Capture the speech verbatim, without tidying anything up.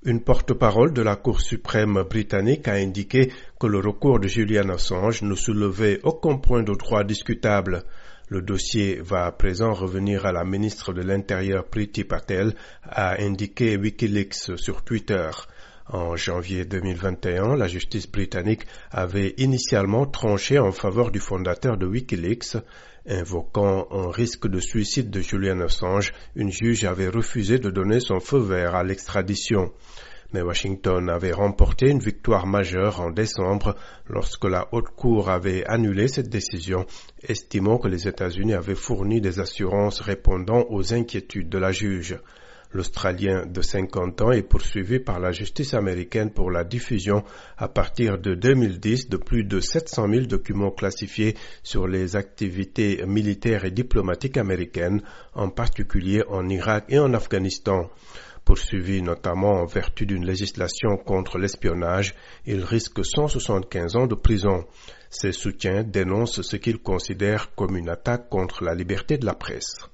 Une porte-parole de la Cour suprême britannique a indiqué que le recours de Julian Assange ne soulevait aucun point de droit discutable. Le dossier va à présent revenir à la ministre de l'Intérieur Priti Patel, a indiqué Wikileaks sur Twitter. En janvier deux mille vingt et un, la justice britannique avait initialement tranché en faveur du fondateur de Wikileaks. Invoquant un risque de suicide de Julian Assange, une juge avait refusé de donner son feu vert à l'extradition. Mais Washington avait remporté une victoire majeure en décembre lorsque la Haute Cour avait annulé cette décision, estimant que les États-Unis avaient fourni des assurances répondant aux inquiétudes de la juge. L'Australien de cinquante ans est poursuivi par la justice américaine pour la diffusion à partir de deux mille dix de plus de sept cent mille documents classifiés sur les activités militaires et diplomatiques américaines, en particulier en Irak et en Afghanistan. Poursuivi notamment en vertu d'une législation contre l'espionnage, il risque cent soixante-quinze ans de prison. Ses soutiens dénoncent ce qu'ils considèrent comme une attaque contre la liberté de la presse.